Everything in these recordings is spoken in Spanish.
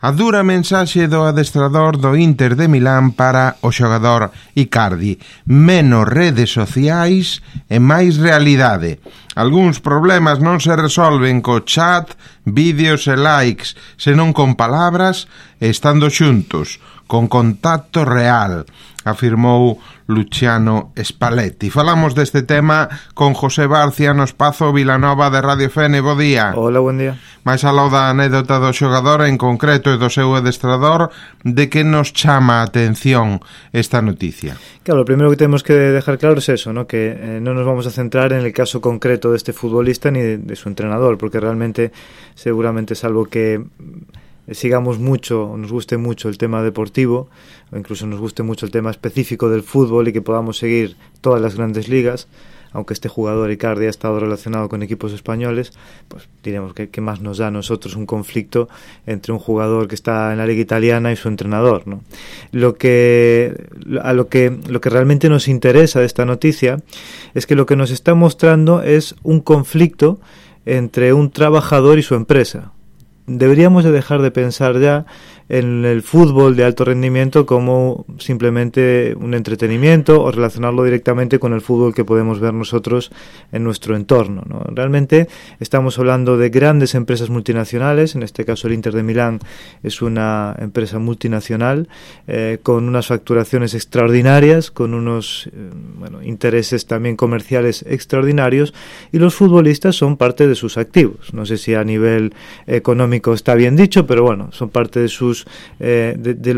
A dura mensaxe do adestrador do Inter de Milán para o xogador Icardi: menos redes sociais e máis realidade. Algúns problemas non se resolven co chat, vídeos e likes, senón con palabras e estando xuntos, con contacto real, afirmou Luciano Spalletti. Falamos deste tema con José Barcia no espazo Vilanova de Radio Fene. Bo día. Hola, buen día. Mais aló da anécdota do xogador, en concreto e do seu adestrador, de que nos chama a atención esta noticia? Claro, lo primero que tenemos que dejar claro es eso, ¿no? Que no nos vamos a centrar en el caso concreto de este futbolista ni de su entrenador, porque realmente, seguramente, salvo que sigamos mucho, o nos guste mucho el tema deportivo, o incluso nos guste mucho el tema específico del fútbol y que podamos seguir todas las grandes ligas, aunque este jugador Icardi ha estado relacionado con equipos españoles, pues diremos que más nos da a nosotros un conflicto entre un jugador que está en la liga italiana y su entrenador, ¿no? Lo que realmente nos interesa de esta noticia es que lo que nos está mostrando es un conflicto entre un trabajador y su empresa. Deberíamos de dejar de pensar ya en el fútbol de alto rendimiento como simplemente un entretenimiento o relacionarlo directamente con el fútbol que podemos ver nosotros en nuestro entorno, ¿no? Realmente estamos hablando de grandes empresas multinacionales. En este caso el Inter de Milán es una empresa multinacional con unas facturaciones extraordinarias, con unos intereses también comerciales extraordinarios, y los futbolistas son parte de sus activos. No sé si a nivel económico está bien dicho, pero bueno, son parte de sus de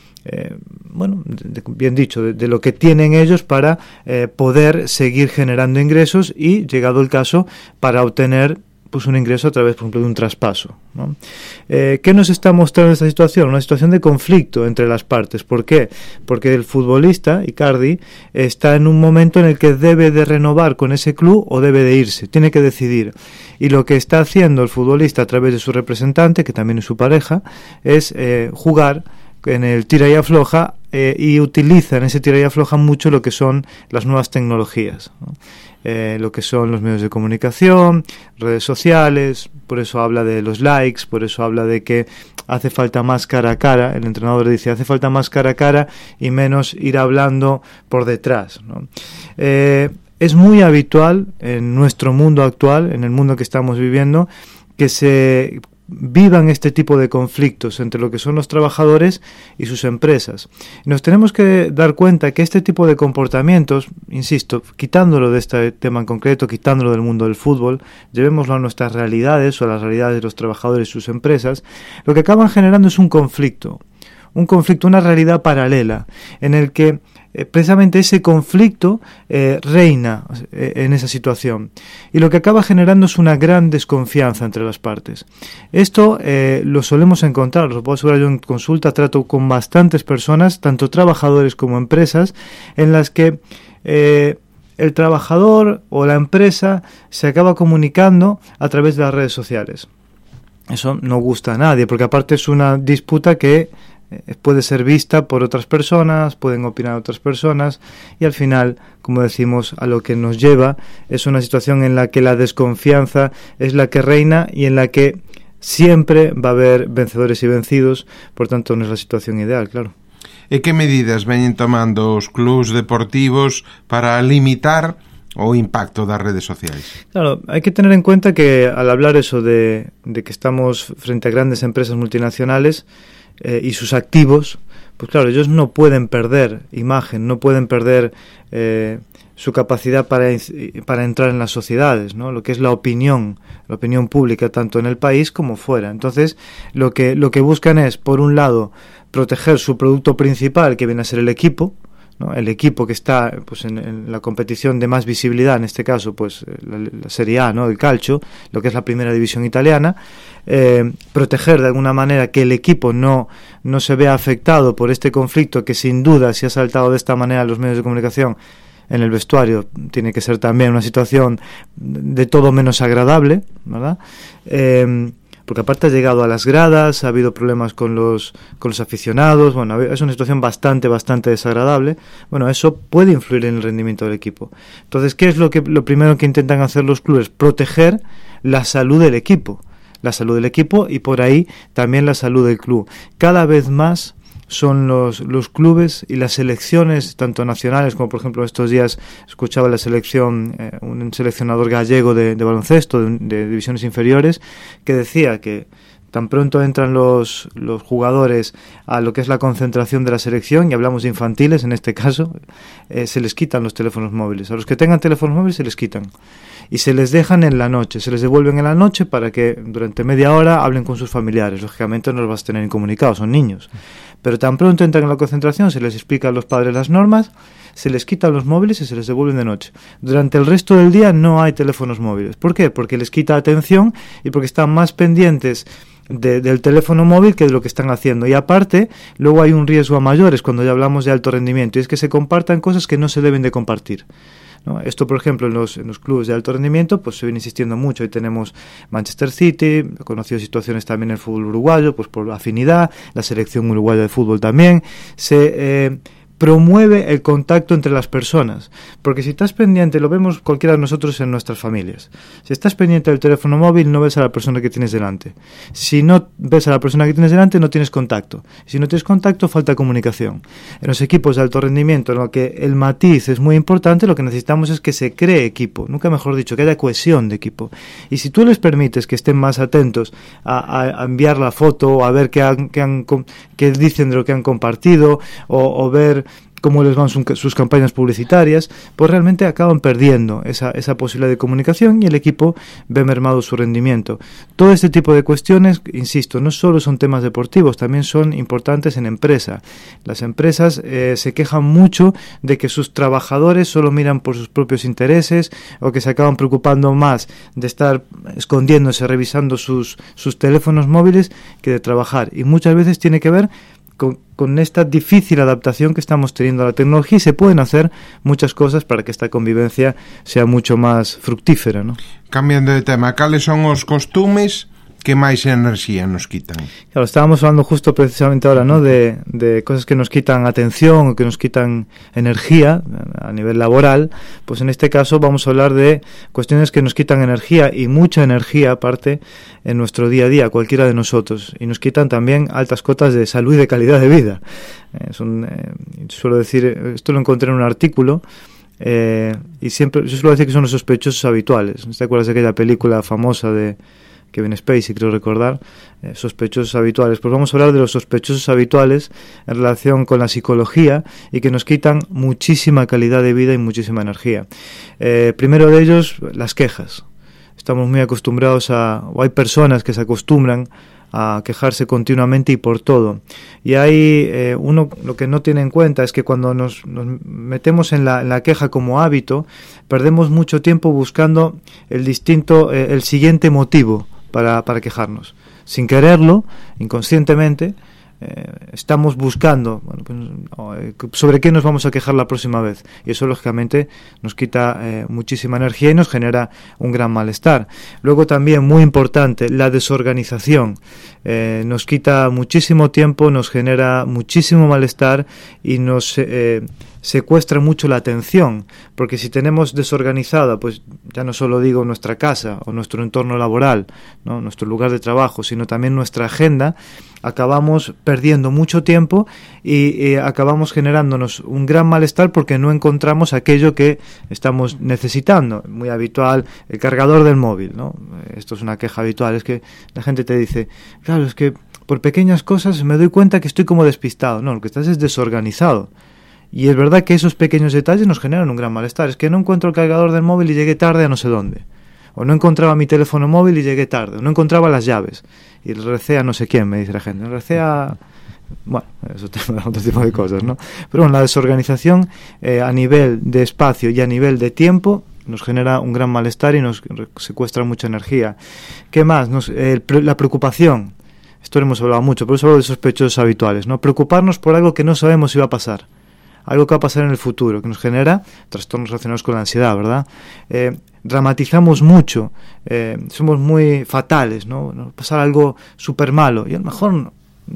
lo que tienen ellos para poder seguir generando ingresos y, llegado el caso, para obtener pues un ingreso a través, por ejemplo, de un traspaso, ¿no? ¿Qué nos está mostrando esta situación? Una situación de conflicto entre las partes. ¿Por qué? Porque el futbolista, Icardi, está en un momento en el que debe de renovar con ese club o debe de irse, tiene que decidir. Y lo que está haciendo el futbolista a través de su representante, que también es su pareja, es jugar en el tira y afloja, y utiliza en ese tira y afloja mucho lo que son las nuevas tecnologías, ¿no? Lo que son los medios de comunicación, redes sociales. Por eso habla de los likes, por eso habla de que hace falta más cara a cara. El entrenador dice, hace falta más cara a cara y menos ir hablando por detrás, ¿no? Es muy habitual en nuestro mundo actual, en el mundo que estamos viviendo, que se vivan este tipo de conflictos entre lo que son los trabajadores y sus empresas. Nos tenemos que dar cuenta que este tipo de comportamientos, insisto, quitándolo de este tema en concreto, quitándolo del mundo del fútbol, llevémoslo a nuestras realidades o a las realidades de los trabajadores y sus empresas, lo que acaban generando es un conflicto, una realidad paralela, en el que precisamente ese conflicto reina en esa situación, y lo que acaba generando es una gran desconfianza entre las partes. Esto lo solemos encontrar, lo puedo asegurar yo en consulta, trato con bastantes personas, tanto trabajadores como empresas, en las que el trabajador o la empresa se acaba comunicando a través de las redes sociales. Eso no gusta a nadie, porque aparte es una disputa que puede ser vista por otras personas, pueden opinar otras personas, y al final, como decimos, a lo que nos lleva es una situación en la que la desconfianza es la que reina y en la que siempre va a haber vencedores y vencidos. Por tanto, no es la situación ideal, claro. E que medidas veñen tomando os clubs deportivos para limitar o impacto das redes sociais? Claro, hay que tener en cuenta que al hablar eso de que estamos frente a grandes empresas multinacionales y sus activos, pues claro, ellos no pueden perder imagen, no pueden perder su capacidad para entrar en las sociedades, ¿no? Lo que es la opinión pública, tanto en el país como fuera. Entonces, lo que buscan es, por un lado, proteger su producto principal, que viene a ser el equipo, ¿no? El equipo que está pues en la competición de más visibilidad, en este caso pues la Serie A, ¿no? El calcio, lo que es la primera división italiana, proteger de alguna manera que el equipo no se vea afectado por este conflicto, que sin duda, si ha saltado de esta manera los medios de comunicación, en el vestuario tiene que ser también una situación de todo menos agradable, ¿verdad? Porque aparte ha llegado a las gradas, ha habido problemas con los aficionados. Bueno, es una situación bastante desagradable. Bueno, eso puede influir en el rendimiento del equipo. Entonces, ¿qué es lo primero que intentan hacer los clubes? Proteger la salud del equipo. la salud del equipo y por ahí también la salud del club. Cada vez más son los clubes y las selecciones, tanto nacionales como, por ejemplo, estos días escuchaba la selección, un seleccionador gallego de baloncesto, de divisiones inferiores, que decía que tan pronto entran los jugadores a lo que es la concentración de la selección, y hablamos de infantiles en este caso, se les quitan los teléfonos móviles. A los que tengan teléfonos móviles se les quitan. Y se les dejan en la noche, se les devuelven en la noche para que durante media hora hablen con sus familiares. Lógicamente no los vas a tener incomunicados, son niños. Pero tan pronto entran en la concentración, se les explica a los padres las normas, se les quitan los móviles y se les devuelven de noche. Durante el resto del día no hay teléfonos móviles. ¿Por qué? Porque les quita atención y porque están más pendientes del teléfono móvil que de lo que están haciendo. Y aparte, luego hay un riesgo a mayores cuando ya hablamos de alto rendimiento, y es que se compartan cosas que no se deben de compartir, ¿no? Esto, por ejemplo, en los clubes de alto rendimiento, pues se viene insistiendo mucho. Hoy tenemos Manchester City, he conocido situaciones también en el fútbol uruguayo, pues por afinidad, la selección uruguaya de fútbol también, se promueve el contacto entre las personas, porque si estás pendiente, lo vemos cualquiera de nosotros en nuestras familias, si estás pendiente del teléfono móvil no ves a la persona que tienes delante, si no ves a la persona que tienes delante no tienes contacto, si no tienes contacto falta comunicación. En los equipos de alto rendimiento, en lo que el matiz es muy importante, lo que necesitamos es que se cree equipo, nunca mejor dicho, que haya cohesión de equipo, y si tú les permites que estén más atentos a enviar la foto, o a ver qué dicen de lo que han compartido, o ver cómo les van sus campañas publicitarias, pues realmente acaban perdiendo esa posibilidad de comunicación y el equipo ve mermado su rendimiento. Todo este tipo de cuestiones, insisto, no solo son temas deportivos, también son importantes en empresa. Las empresas se quejan mucho de que sus trabajadores solo miran por sus propios intereses o que se acaban preocupando más de estar escondiéndose, revisando sus teléfonos móviles que de trabajar. Y muchas veces tiene que ver con esta difícil adaptación que estamos teniendo a la tecnología, y se pueden hacer muchas cosas para que esta convivencia sea mucho más fructífera, ¿no? Cambiando de tema, cales son os costumes que máis enerxía nos quitan? Claro, estábamos hablando justo precisamente ahora, ¿no? De cosas que nos quitan atención o que nos quitan energía a nivel laboral. Pues en este caso vamos a hablar de cuestiones que nos quitan energía, y mucha energía aparte en nuestro día a día, cualquiera de nosotros, y nos quitan también altas cotas de salud y de calidad de vida. Suelo decir, esto lo encontré en un artículo, y siempre yo suelo decir que son los sospechosos habituales. ¿No te acuerdas de aquella película famosa de Kevin Spacey, creo recordar, sospechosos habituales? Pues vamos a hablar de los sospechosos habituales en relación con la psicología y que nos quitan muchísima calidad de vida y muchísima energía. Primero de ellos, las quejas. Estamos muy acostumbrados o hay personas que se acostumbran a quejarse continuamente y por todo. Y hay uno lo que no tiene en cuenta es que cuando nos metemos en la queja como hábito, perdemos mucho tiempo buscando el siguiente motivo para quejarnos. Sin quererlo, inconscientemente, estamos buscando sobre qué nos vamos a quejar la próxima vez, y eso lógicamente nos quita muchísima energía y nos genera un gran malestar. Luego también, muy importante, la desorganización. Nos quita muchísimo tiempo, nos genera muchísimo malestar y nos secuestra mucho la atención, porque si tenemos desorganizada, pues ya no solo digo nuestra casa o nuestro entorno laboral, ¿no? Nuestro lugar de trabajo, sino también nuestra agenda, acabamos perdiendo mucho tiempo y acabamos generándonos un gran malestar porque no encontramos aquello que estamos necesitando. Muy habitual, el cargador del móvil, ¿no? Esto es una queja habitual, es que la gente te dice, claro, es que por pequeñas cosas me doy cuenta que estoy como despistado. No, lo que estás es desorganizado. Y es verdad que esos pequeños detalles nos generan un gran malestar. Es que no encuentro el cargador del móvil y llegué tarde a no sé dónde. O no encontraba mi teléfono móvil y llegué tarde. O no encontraba las llaves. Y le recé a no sé quién, me dice la gente. Le recé a... Bueno, eso es otro tipo de cosas, ¿no? Pero bueno, la desorganización a nivel de espacio y a nivel de tiempo nos genera un gran malestar y nos secuestra mucha energía. ¿Qué más? La preocupación. Esto lo hemos hablado mucho, pero eso hablo de sospechosos habituales, ¿no? Preocuparnos por algo que no sabemos si va a pasar. Algo que va a pasar en el futuro, que nos genera trastornos relacionados con la ansiedad, ¿verdad? Dramatizamos mucho, somos muy fatales, ¿no? Nos pasa algo súper malo, y a lo mejor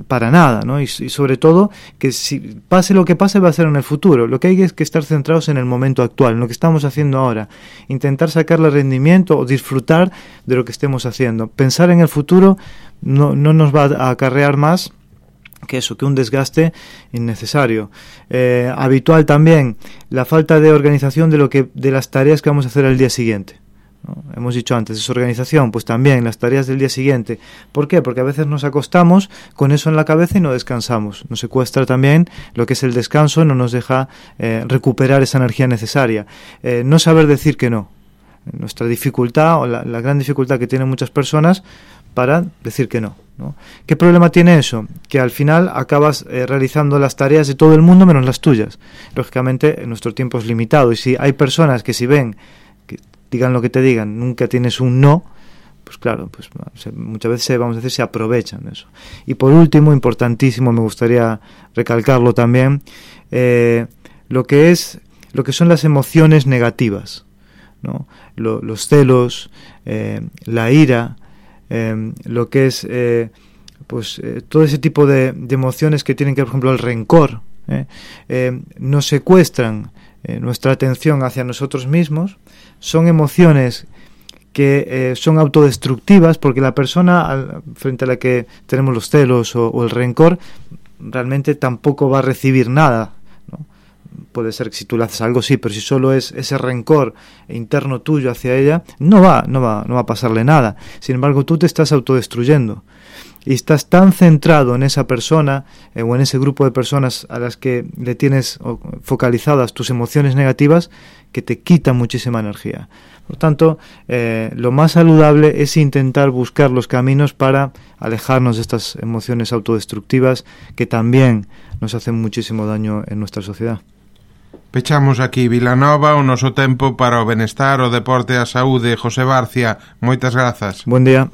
para nada, ¿no? Y sobre todo que si pase lo que pase va a ser en el futuro. Lo que hay es que estar centrados en el momento actual, en lo que estamos haciendo ahora, intentar sacarle rendimiento o disfrutar de lo que estemos haciendo. Pensar en el futuro no nos va a acarrear más que un desgaste innecesario. Habitual también la falta de organización de las tareas que vamos a hacer al día siguiente, ¿no? Hemos dicho antes, desorganización, pues también las tareas del día siguiente. ¿Por qué? Porque a veces nos acostamos con eso en la cabeza y no descansamos. Nos secuestra también lo que es el descanso, no nos deja recuperar esa energía necesaria. No saber decir que no. Nuestra dificultad, o la gran dificultad que tienen muchas personas para decir que no, ¿no? ¿Qué problema tiene eso? Que al final acabas realizando las tareas de todo el mundo menos las tuyas. Lógicamente, nuestro tiempo es limitado, y si hay personas que si ven, que digan lo que te digan, nunca tienes un no, pues claro, pues muchas veces, vamos a decir, se aprovechan de eso. Y por último, importantísimo, me gustaría recalcarlo también, lo que son las emociones negativas, ¿no? Los celos, la ira, lo que es todo ese tipo de emociones que tienen que ver, por ejemplo, el rencor, nos secuestran nuestra atención hacia nosotros mismos. Son emociones que son autodestructivas, porque la persona frente a la que tenemos los celos o el rencor realmente tampoco va a recibir nada, ¿no? Puede ser que si tú le haces algo sí, pero si solo es ese rencor interno tuyo hacia ella, no va a pasarle nada. Sin embargo, tú te estás autodestruyendo y estás tan centrado en esa persona o en ese grupo de personas a las que le tienes focalizadas tus emociones negativas, que te quitan muchísima energía. Por tanto, lo más saludable es intentar buscar los caminos para alejarnos de estas emociones autodestructivas que también nos hacen muchísimo daño en nuestra sociedad. Pechamos aquí Vilanova, o noso tempo para o benestar, o deporte e a saúde. José Barcia, moitas grazas. Buen día.